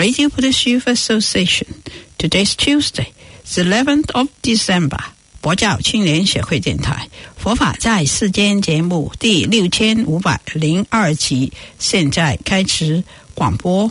Radio Buddhist Youth Association. Today's Tuesday, the 11th of December. 佛教青年协会电台佛法在世间节目第6502集，现在开始广播。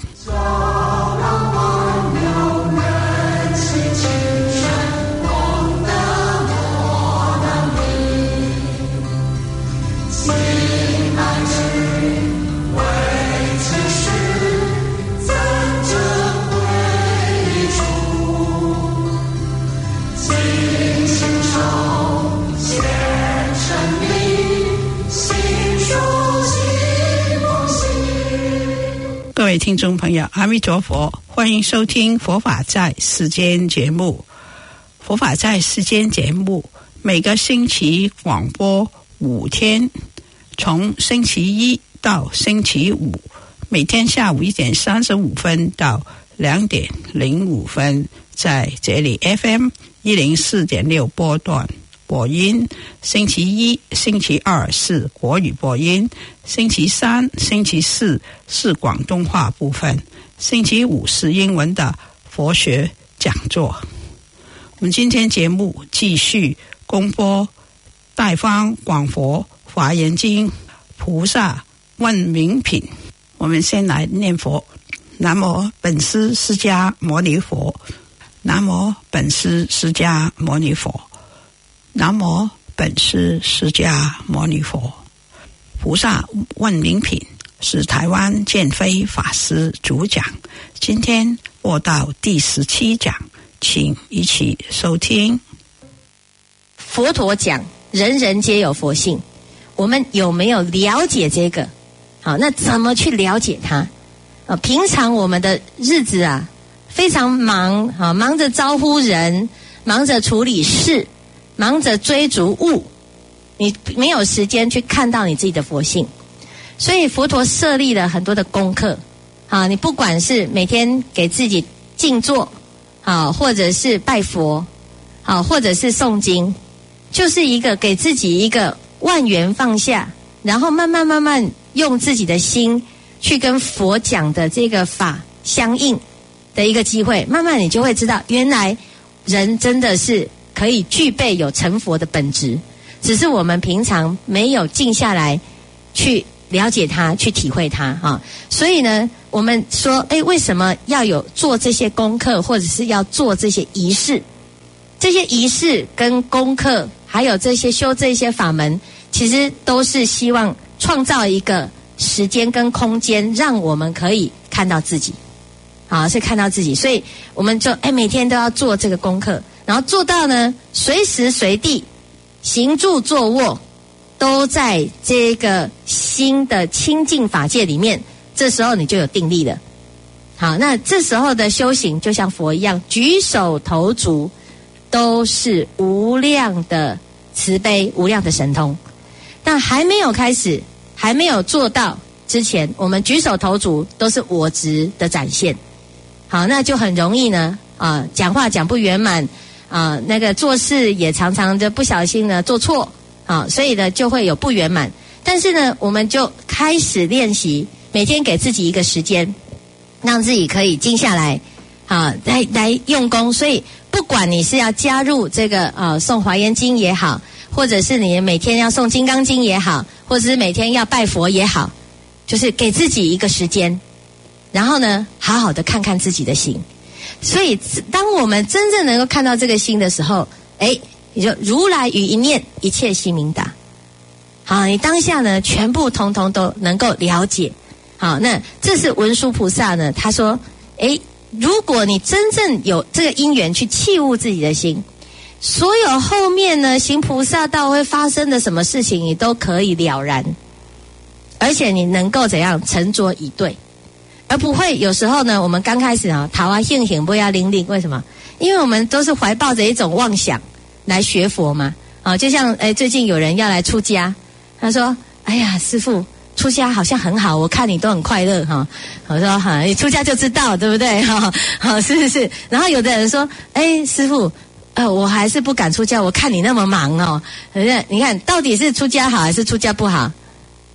各位听众朋友，阿弥陀佛，欢迎收听佛法在世间节目。佛法在世间节目每个星期广播5天，从星期一到星期五，每天下午1点35分到2点05分，在这里 FM 104.6波段播音。星期一、星期二是国语播音，星期三、星期四是广东话部分，星期五是英文的佛学讲座。我们今天节目继续公播大方广佛华严经菩萨问名品。我们先来念佛：南无本师释迦牟尼佛，南无本师释迦牟尼佛，南无本师释迦牟尼佛。菩萨问名品是台湾建飞法师主讲，今天播到第17讲，请一起收听。 佛陀讲人人皆有佛性，我们有没有了解这个？好，那怎么去了解它？平常我们的日子啊非常忙，忙着招呼人，忙着处理事，忙着追逐物，你没有时间去看到你自己的佛性。所以佛陀设立了很多的功课，你不管是每天给自己静坐，或者是拜佛，或者是诵经，就是一个给自己一个万缘放下，然后慢慢用自己的心去跟佛讲的这个法相应的一个机会。慢慢你就会知道，原来人真的是可以具备有成佛的本质，只是我们平常没有静下来去了解它，去体会它。所以呢，我们说为什么要有做这些功课，或者是要做这些仪式？这些仪式跟功课还有这些修这些法门，其实都是希望创造一个时间跟空间，让我们可以看到自己，是看到自己。所以我们就每天都要做这个功课，然后做到呢随时随地行住坐卧都在这个心的清净法界里面，这时候你就有定力了。好，那这时候的修行就像佛一样，举手投足都是无量的慈悲，无量的神通。但还没有开始，还没有做到之前，我们举手投足都是我执的展现。好，那就很容易呢讲话讲不圆满，那个做事也常常就不小心呢做错，所以呢就会有不圆满。但是呢，我们就开始练习，每天给自己一个时间，让自己可以静下来，来用功。所以不管你是要加入这个诵华严经也好，或者是你每天要诵金刚经也好，或者是每天要拜佛也好，就是给自己一个时间，然后呢好好的看看自己的心。所以当我们真正能够看到这个心的时候，你就如来语一念，一切心明达。好，你当下呢全部统统都能够了解。好，那这是文殊菩萨呢，他说如果你真正有这个因缘去契悟自己的心，所有后面呢行菩萨道会发生的什么事情你都可以了然，而且你能够怎样沉着以对，而不会有时候呢我们刚开始桃花幸幸不要灵灵。为什么？因为我们都是怀抱着一种妄想来学佛嘛。就像最近有人要来出家，他说哎呀师父出家好像很好，我看你都很快乐我说你出家就知道对不对是。然后有的人说师父我还是不敢出家，我看你那么忙你看到底是出家好还是出家不好？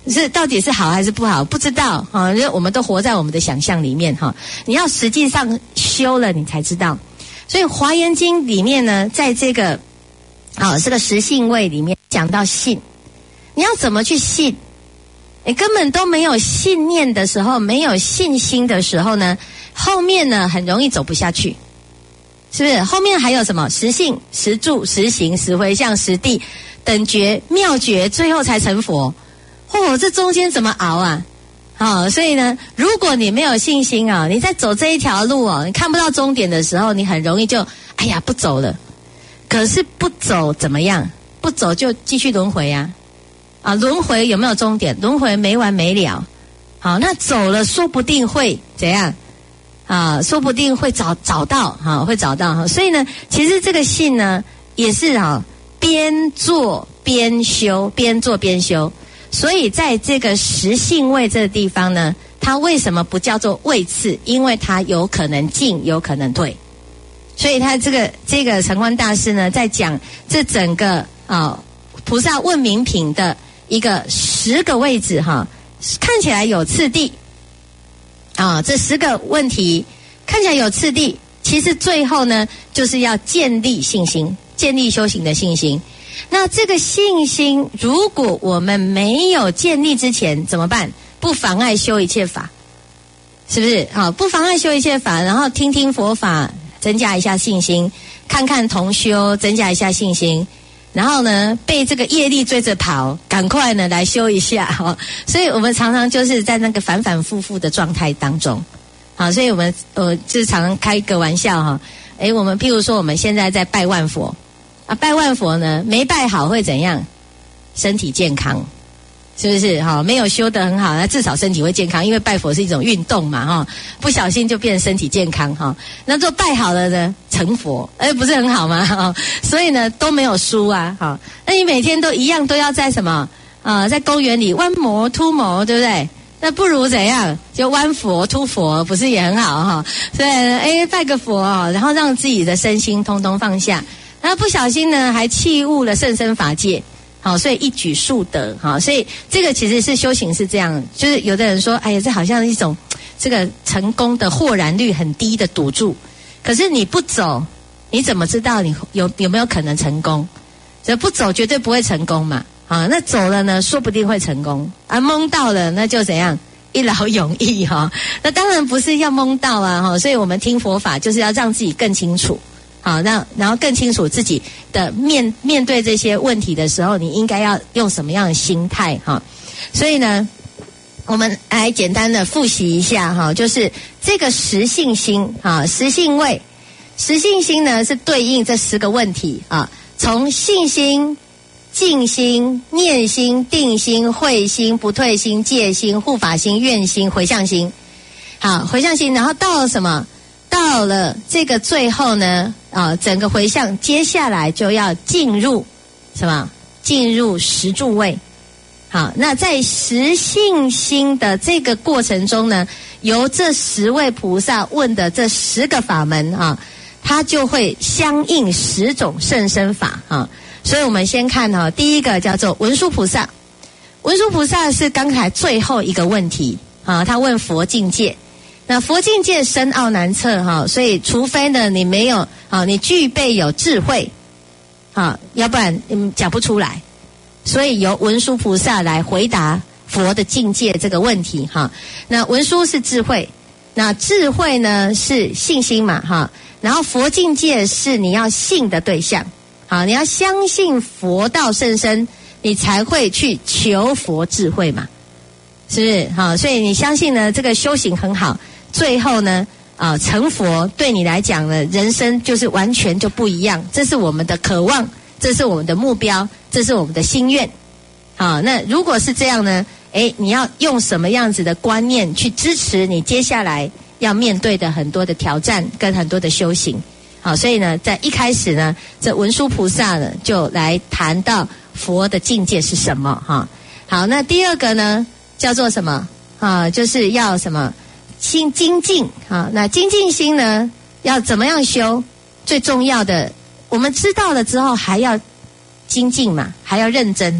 是到底是好还是不好，不知道哈，因为我们都活在我们的想象里面哈。你要实际上修了，你才知道。所以《华严经》里面呢，在这个这个十信位里面讲到信，你要怎么去信？你根本都没有信念的时候，没有信心的时候呢，后面呢很容易走不下去，是不是？后面还有什么十信、十住、十行、十回向、十地、等觉、妙觉，最后才成佛。这中间怎么熬啊？所以呢，如果你没有信心啊，你在走这一条路哦，你看不到终点的时候，你很容易就不走了。可是不走怎么样？不走就继续轮回啊！轮回有没有终点？轮回没完没了。好，那走了说不定会怎样？说不定会找到会找到。所以呢，其实这个信呢，也是边做边修，边做边修。所以在这个十信位这个地方呢，它为什么不叫做位次？因为它有可能进，有可能退。所以他这个澄宽大师呢，在讲这整个菩萨问名品的一个10个位置看起来有次第这10个问题看起来有次第，其实最后呢，就是要建立信心，建立修行的信心。那这个信心，如果我们没有建立之前怎么办？不妨碍修一切法，是不是？不妨碍修一切法，然后听听佛法，增加一下信心，看看同修，增加一下信心，然后呢，被这个业力追着跑，赶快呢来修一下所以我们常常就是在那个反反复复的状态当中。所以我们就是常常开一个玩笑我们譬如说我们现在在拜万佛拜万佛呢，没拜好会怎样？身体健康，是不是？没有修得很好，那至少身体会健康，因为拜佛是一种运动嘛不小心就变成身体健康那做拜好了呢，成佛，不是很好吗所以呢都没有输啊那你每天都一样，都要在什么在公园里弯摩秃摩，对不对？那不如怎样？就弯佛秃佛，不是也很好所以拜个佛然后让自己的身心通通放下。然后不小心呢，还弃悟了甚深法界，所以一举数得，所以这个其实是修行是这样，就是有的人说，这好像一种这个成功的豁然率很低的赌注，可是你不走，你怎么知道你有没有可能成功？这不走绝对不会成功嘛，那走了呢，说不定会成功，蒙到了那就怎样？一劳永逸那当然不是要蒙到啊所以我们听佛法就是要让自己更清楚。然后更清楚自己的面对这些问题的时候，你应该要用什么样的心态所以呢，我们来简单的复习一下就是这个十信心十信位，十信心呢是对应这10个问题从信心、静心、念心、定心、慧心、不退心、戒心、护法心、愿心、回向心。回向心，然后到了什么？到了这个最后呢整个回向接下来就要进入什么？进入十住位。那在十信心的这个过程中呢，由这10位菩萨问的这10个法门它就会相应10种甚深法所以我们先看第一个叫做文殊菩萨。文殊菩萨是刚才最后一个问题他问佛境界。那佛境界深奥难测所以除非呢你没有你具备有智慧要不然讲不出来。所以由文殊菩萨来回答佛的境界这个问题那文殊是智慧，那智慧呢是信心嘛然后佛境界是你要信的对象你要相信佛道甚深，你才会去求佛智慧嘛，是不是所以你相信呢这个修行很好，最后呢成佛对你来讲呢，人生就是完全就不一样。这是我们的渴望，这是我们的目标，这是我们的心愿那如果是这样呢你要用什么样子的观念去支持你接下来要面对的很多的挑战跟很多的修行所以呢在一开始呢，这文殊菩萨呢就来谈到佛的境界是什么好，那第二个呢叫做什么就是要什么精进那精进心呢要怎么样修？最重要的我们知道了之后还要精进嘛，还要认真。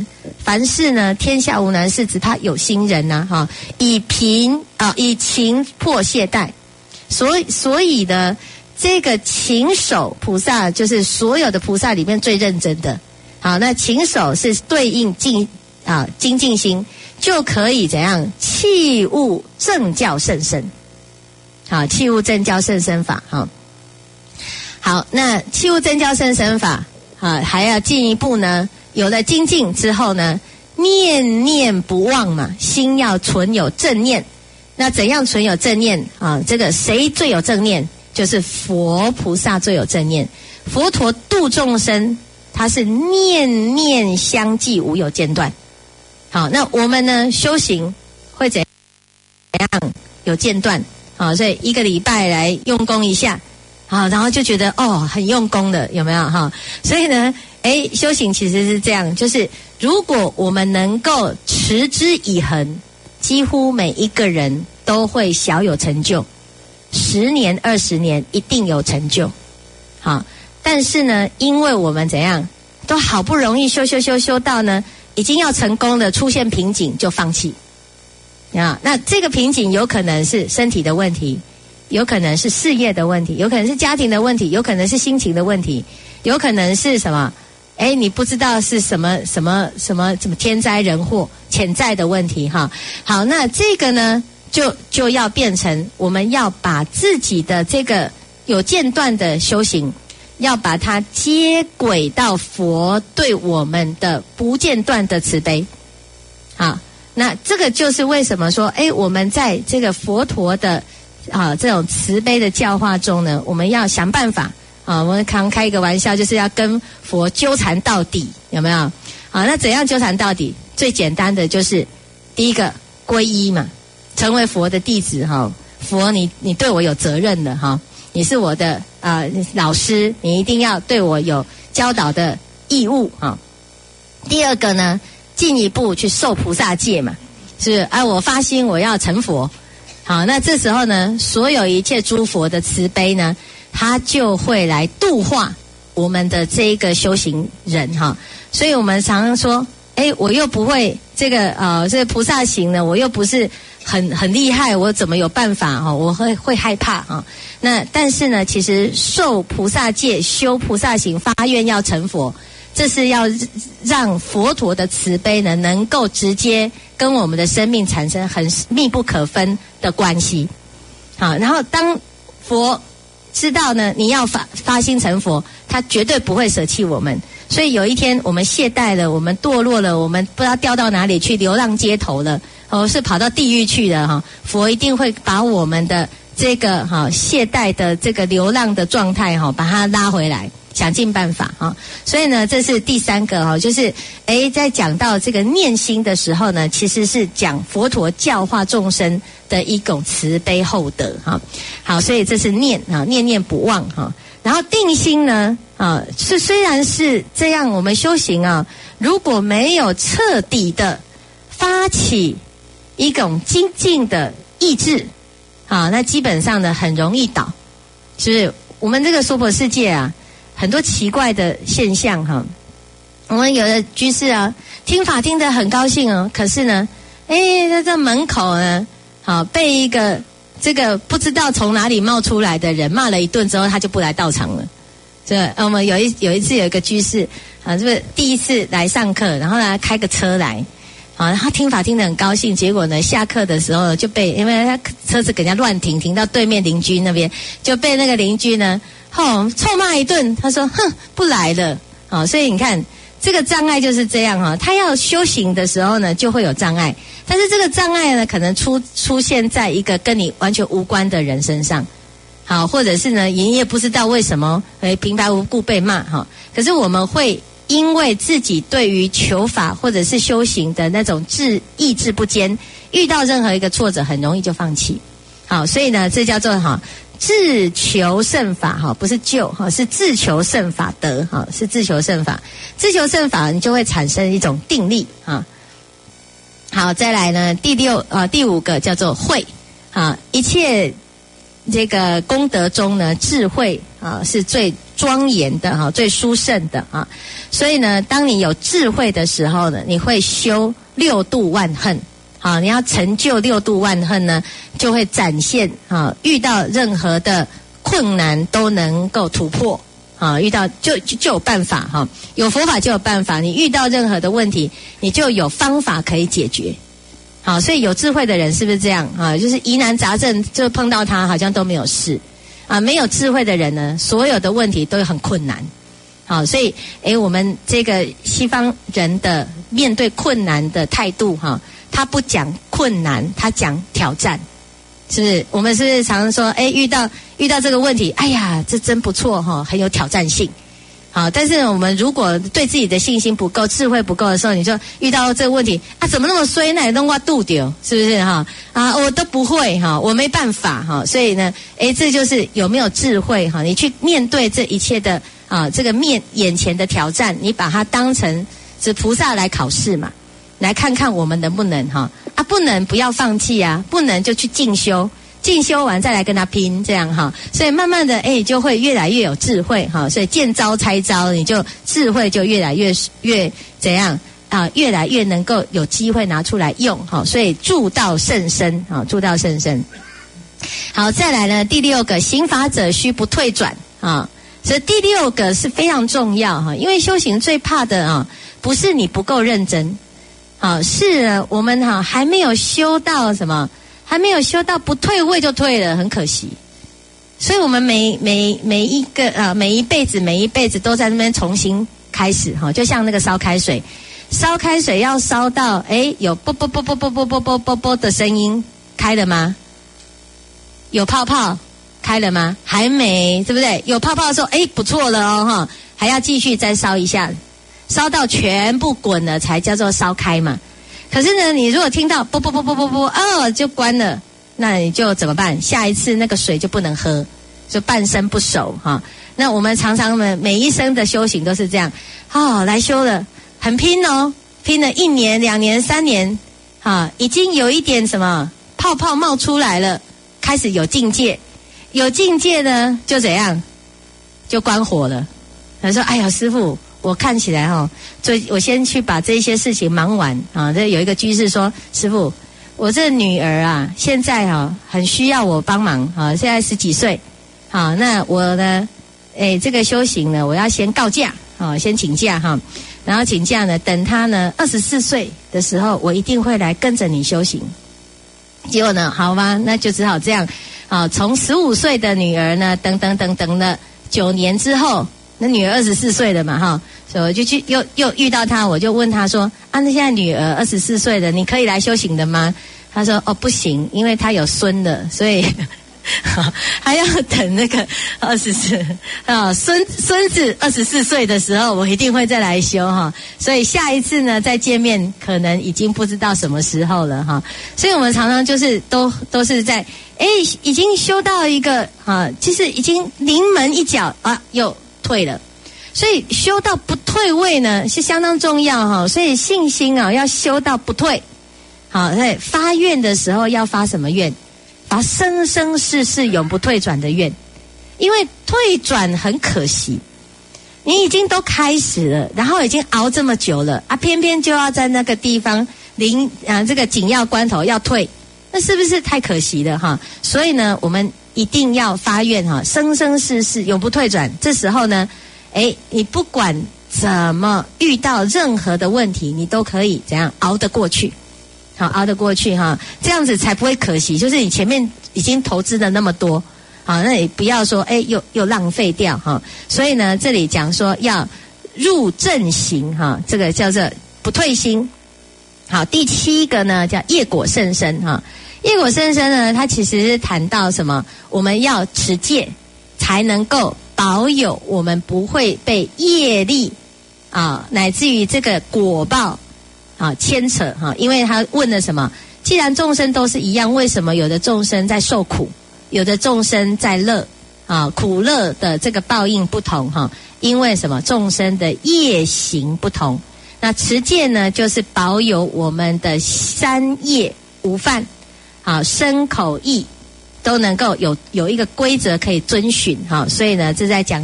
凡事呢，天下无难事，只怕有心人呐，哈，以情迫懈怠，所以呢，这个勤守菩萨就是所有的菩萨里面最认真的。好，那勤守是对应精进心，就可以怎样器物正教甚深。好，器物正教甚深法。好，那器物正教甚深法还要进一步呢，有了精进之后呢，念念不忘嘛，心要存有正念。那怎样存有正念这个谁最有正念？就是佛菩萨最有正念。佛陀度众生，他是念念相继，无有间断。好，那我们呢修行会怎样有间断？好，所以一个礼拜来用功一下，好，然后就觉得很用功的，有没有哈？所以呢，修行其实是这样，就是如果我们能够持之以恒，几乎每一个人都会小有成就，10年20年一定有成就。好，但是呢，因为我们怎样都好不容易修到呢，已经要成功了，出现瓶颈就放弃。那这个瓶颈有可能是身体的问题，有可能是事业的问题，有可能是家庭的问题，有可能是心情的问题，有可能是什么？你不知道是什么天灾人祸潜在的问题哈。好，那这个呢，就要变成我们要把自己的这个有间断的修行，要把它接轨到佛对我们的不间断的慈悲。好，那这个就是为什么说，我们在这个佛陀的这种慈悲的教化中呢，我们要想办法我们常开一个玩笑，就是要跟佛纠缠到底，有没有？好，那怎样纠缠到底？最简单的就是第一个皈依嘛，成为佛的弟子哈。佛你对我有责任的哈，你是我的老师，你一定要对我有教导的义务哈。第二个呢，进一步去受菩萨戒嘛，是我发心我要成佛。好，那这时候呢，所有一切诸佛的慈悲呢，他就会来度化我们的这一个修行人哈。所以我们常常说，我又不会这个菩萨行呢，我又不是很厉害，我怎么有办法我会害怕那但是呢，其实受菩萨戒、修菩萨行、发愿要成佛，这是要让佛陀的慈悲呢，能够直接跟我们的生命产生很密不可分的关系。好，然后当佛知道呢，你要发心成佛，他绝对不会舍弃我们。所以有一天我们懈怠了，我们堕落了，我们不知道掉到哪里去，流浪街头了，是跑到地狱去了佛一定会把我们的这个懈怠的这个流浪的状态把它拉回来，想尽办法所以呢，这是第三个就是在讲到这个念心的时候呢，其实是讲佛陀教化众生的一种慈悲厚德好，所以这是念念念不忘然后定心呢虽然是这样，我们修行如果没有彻底的发起一种精进的意志那基本上呢很容易倒。就是我们这个娑婆世界很多奇怪的现象我们有的居士听法听得很高兴可是呢在这门口呢被一个这个不知道从哪里冒出来的人骂了一顿之后，他就不来道场了。我们有一次有一个居士就是第一次来上课，然后呢开个车来他听法听得很高兴，结果呢下课的时候就被，因为他车子给人家乱停到对面邻居那边，就被那个邻居呢臭骂一顿。他说哼，不来了所以你看这个障碍就是这样他要修行的时候呢就会有障碍，但是这个障碍呢可能出现在一个跟你完全无关的人身上或者是呢你也不知道为什么平白无故被骂可是我们会因为自己对于求法或者是修行的那种意志不坚，遇到任何一个挫折很容易就放弃所以呢这叫做自求胜法不是救是自求胜法得是自求胜法。自求胜法你就会产生一种定力好，再来呢第五个叫做慧一切这个功德中呢，智慧是最庄严的哈，最殊胜的啊。所以呢，当你有智慧的时候呢，你会修六度万恨。好，你要成就六度万恨呢，就会展现啊，遇到任何的困难都能够突破啊，遇到就有办法哈，有佛法就有办法。你遇到任何的问题，你就有方法可以解决。好，所以有智慧的人是不是这样啊？就是疑难杂症就碰到他好像都没有事啊，没有智慧的人呢，所有的问题都很困难。好，所以我们这个西方人的面对困难的态度哈。他不讲困难，他讲挑战，是不是？我们是不是常常说，遇到这个问题，哎呀，这真不错哈，很有挑战性。好，但是我们如果对自己的信心不够、智慧不够的时候，你就遇到这个问题啊，怎么那么衰？那也弄我肚丢，是不是哈？啊，我都不会哈，我没办法哈。所以呢，这就是有没有智慧哈？你去面对这一切的啊，这个眼前的挑战，你把它当成是菩萨来考试嘛。来看看我们能不能哈啊，不能不要放弃啊，不能就去进修，进修完再来跟他拼，这样哈。所以慢慢的就会越来越有智慧哈。所以见招拆招，你就智慧就越来越怎样啊，越来越能够有机会拿出来用哈。所以助道甚深啊，助道甚深。好，再来呢，第六个，行法者须不退转啊。所以第六个是非常重要哈，因为修行最怕的啊，不是你不够认真。好，是我们还没有修到什么，还没有修到不退位就退了，很可惜。所以我们每一个每一辈子都在那边重新开始哈，就像那个烧开水要烧到有啵啵啵啵啵啵啵啵啵啵的声音，开了吗？有泡泡开了吗？还没，对不对？有泡泡的时候不错了哦哈，还要继续再烧一下。烧到全部滚了才叫做烧开嘛。可是呢，你如果听到啵啵啵啵啵啵就关了，那你就怎么办？下一次那个水就不能喝，就半生不熟哈。那我们常常每一生的修行都是这样，来修了，很拼哦，拼了1年、2年、3年，已经有一点什么泡泡冒出来了，开始有境界，有境界呢就怎样？就关火了。他说：“哎呀，师父。”我看起来我先去把这些事情忙完啊。这有一个居士说：“师父，我这女儿啊，现在很需要我帮忙啊，现在10几岁，好，那我呢，这个修行呢，我要先告假啊，先请假哈，然后请假呢，等她呢24岁的时候，我一定会来跟着你修行。”结果呢，好吧，那就只好这样啊。从15岁的女儿呢，等了9年之后。那女儿24岁了嘛哈，所以我就去又遇到她，我就问她说：“那现在女儿24岁了，你可以来修行的吗？”她说：“不行，因为她有孙了，所以还要等那个24孙子24岁的时候，我一定会再来修哈。所以下一次呢再见面，可能已经不知道什么时候了哈。所以我们常常就是都是在已经修到一个其实已经临门一脚又退了，所以修到不退位呢是相当重要哈。所以信心要修到不退。好，在发愿的时候要发什么愿？发生生世世永不退转的愿。因为退转很可惜，你已经都开始了，然后已经熬这么久了偏偏就要在那个地方这个紧要关头要退，那是不是太可惜了哈？所以呢，我们一定要发愿哈，生生世世永不退转。这时候呢，你不管怎么遇到任何的问题，你都可以怎样熬得过去。好，熬得过去哈，这样子才不会可惜。就是你前面已经投资了那么多，好，那你不要说又浪费掉哈。所以呢，这里讲说要入正行哈，这个叫做不退心。好，第7个呢叫业果甚深哈。业果甚深呢，它其实是谈到什么？我们要持戒，才能够保有我们不会被业力乃至于这个果报牵扯哈。因为他问了什么？既然众生都是一样，为什么有的众生在受苦，有的众生在乐苦乐的这个报应不同哈？因为什么？众生的业行不同。那持戒呢，就是保有我们的3业无犯。好，身口意都能够有一个规则可以遵循哈。所以呢，这在讲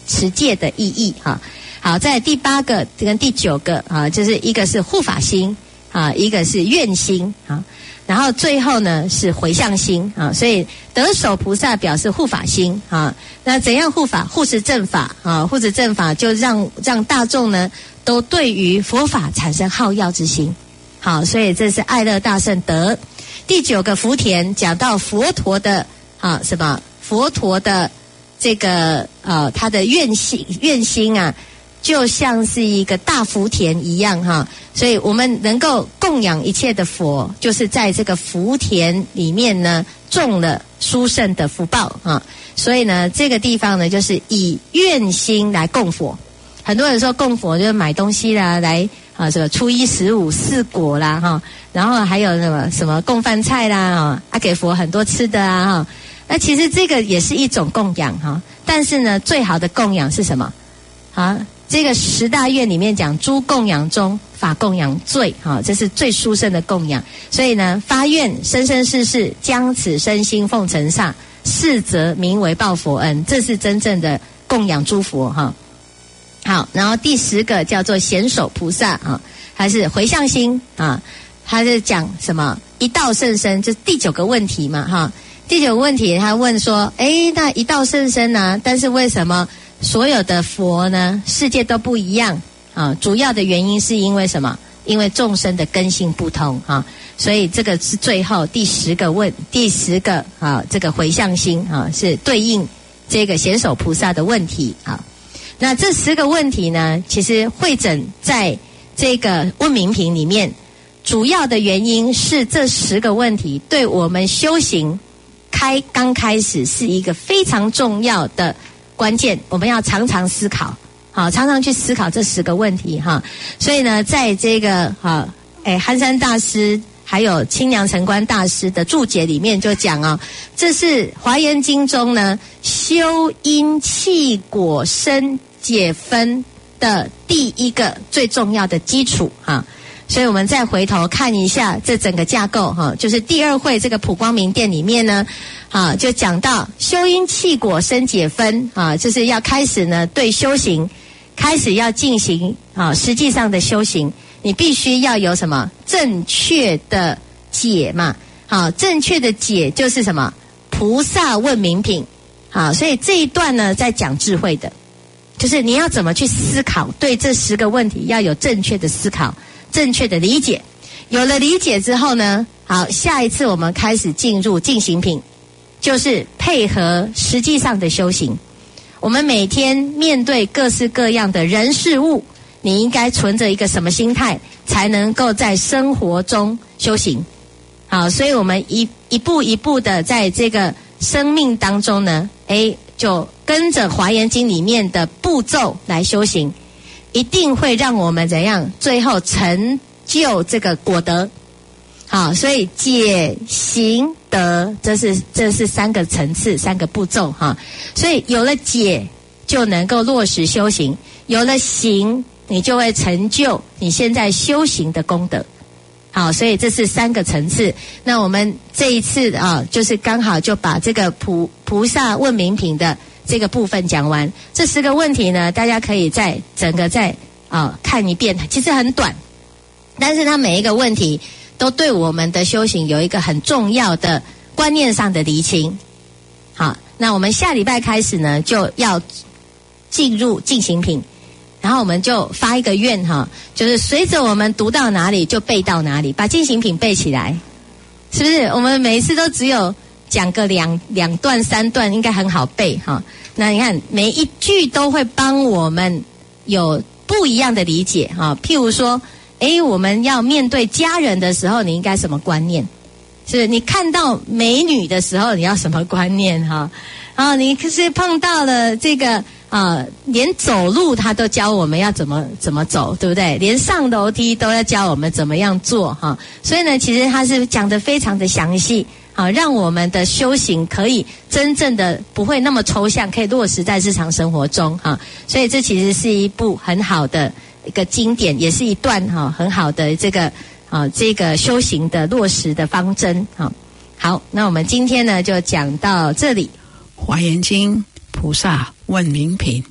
持戒的意义哈。好，在第8个跟第9个啊，就是一个是护法心啊，一个是愿心啊，然后最后呢是回向心啊。所以得手菩萨表示护法心啊。那怎样护法？护持正法啊，护持正法就让大众呢都对于佛法产生好要之心。好，所以这是爱乐大圣德。第9个福田讲到佛陀的啊什么？佛陀的这个他的愿心啊，就像是一个大福田一样哈。所以我们能够供养一切的佛，就是在这个福田里面呢种了殊胜的福报啊。所以呢，这个地方呢就是以愿心来供佛。很多人说供佛就是买东西啦，来啊什么初一十五4果啦哈，然后还有什么供饭菜啦啊，给佛很多吃的啊哈。那其实这个也是一种供养哈，但是呢，最好的供养是什么？啊，这个10大愿里面讲，诸供养中法供养最哈，这是最殊胜的供养。所以呢，发愿生生世世将此身心奉承上，是则名为报佛恩，这是真正的供养诸佛哈。好，然后第10个叫做显手菩萨啊，还是回向心啊，他是讲什么？一道甚深，就是第9个问题嘛哈。第9个问题，他问说：那一道甚深啊，但是为什么所有的佛呢，世界都不一样啊？主要的原因是因为什么？因为众生的根性不同啊。所以这个是最后第10个啊，这个回向心啊，是对应这个显手菩萨的问题啊。那这10个问题呢，其实汇整在这个问明品里面，主要的原因是这10个问题对我们修行刚开始是一个非常重要的关键，我们要常常思考，好，常常去思考这10个问题哈。所以呢，在这个憨山大师还有清凉城关大师的注解里面就讲啊，这是华严经中呢修因契果生解分的第一个最重要的基础哈。所以我们再回头看一下这整个架构哈，就是第2会这个普光明殿里面呢，就讲到修因契果生解分啊，就是要开始呢对修行开始要进行实际上的修行，你必须要有什么正确的解嘛，好，正确的解就是什么菩萨问明品，好，所以这一段呢在讲智慧的，就是你要怎么去思考，对这10个问题要有正确的思考。正确的理解，有了理解之后呢，好，下一次我们开始进入进行品，就是配合实际上的修行。我们每天面对各式各样的人事物，你应该存着一个什么心态，才能够在生活中修行？好，所以我们一步一步的在这个生命当中呢，就跟着华严经里面的步骤来修行。一定会让我们怎样？最后成就这个果德。好，所以解行德，这是3个层次，3个步骤哈。所以有了解，就能够落实修行；有了行，你就会成就你现在修行的功德。好，所以这是3个层次。那我们这一次就是刚好就把这个菩萨问明品的这个部分讲完。这10个问题呢，大家可以再看一遍，其实很短，但是它每一个问题都对我们的修行有一个很重要的观念上的厘清。好，那我们下礼拜开始呢，就要进入进行品，然后我们就发一个愿哈，就是随着我们读到哪里就背到哪里，把进行品背起来，是不是？我们每一次都只有讲个两段3段，应该很好背哈。那你看每一句都会帮我们有不一样的理解哈。譬如说，我们要面对家人的时候，你应该什么观念？是你看到美女的时候，你要什么观念哈？你可是碰到了这个连走路他都教我们要怎么走，对不对？连上楼梯都要教我们怎么样做哈。所以呢，其实他是讲得非常的详细。好，让我们的修行可以真正的不会那么抽象，可以落实在日常生活中哈。所以这其实是一部很好的一个经典，也是一段很好的这个修行的落实的方针哈。好，那我们今天呢就讲到这里。 华严经菩萨问明品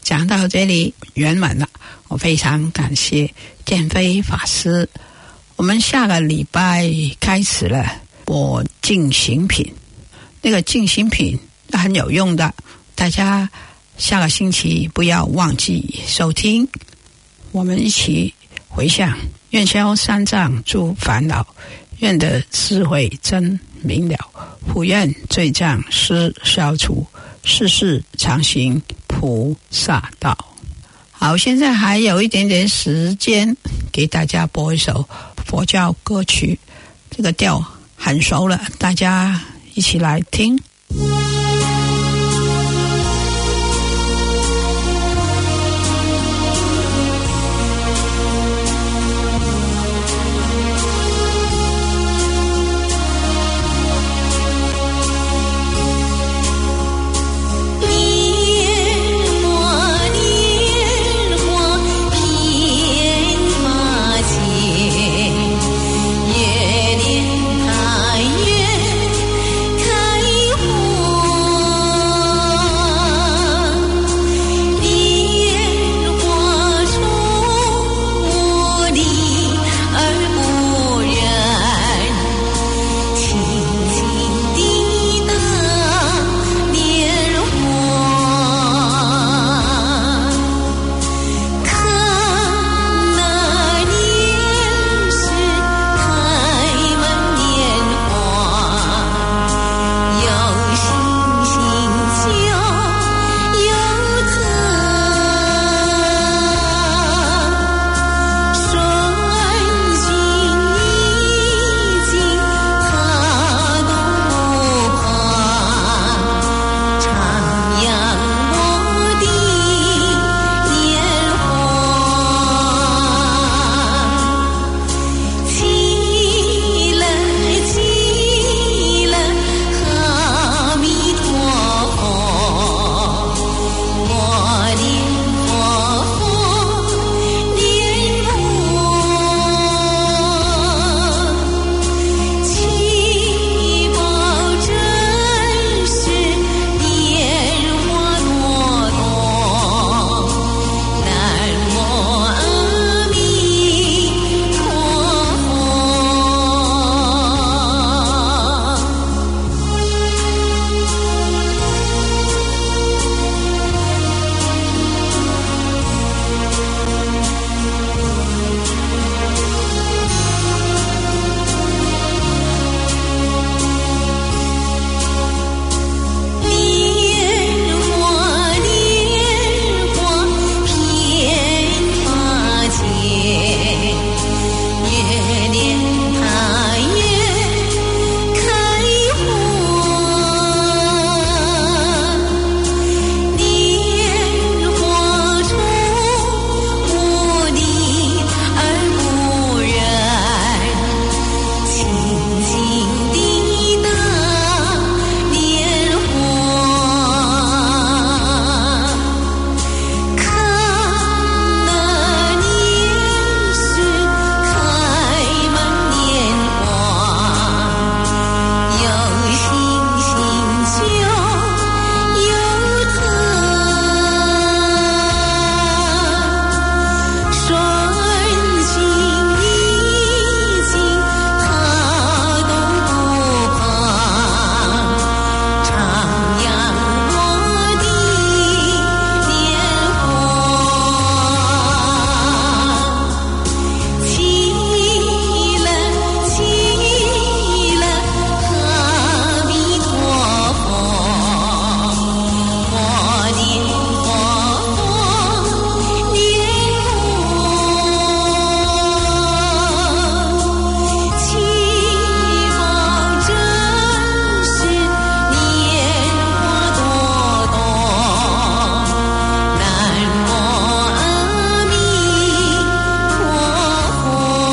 讲到这里圆满了，我非常感谢建飞法师。我们下个礼拜开始了播进行品，那个进行品很有用的，大家下个星期不要忘记收听。我们一起回向，愿消三障诸烦恼，愿得智慧真明了，普愿罪障失消除，世世常行菩萨道。好，现在还有一点点时间，给大家播一首佛教歌曲，这个调很熟了，大家一起来听。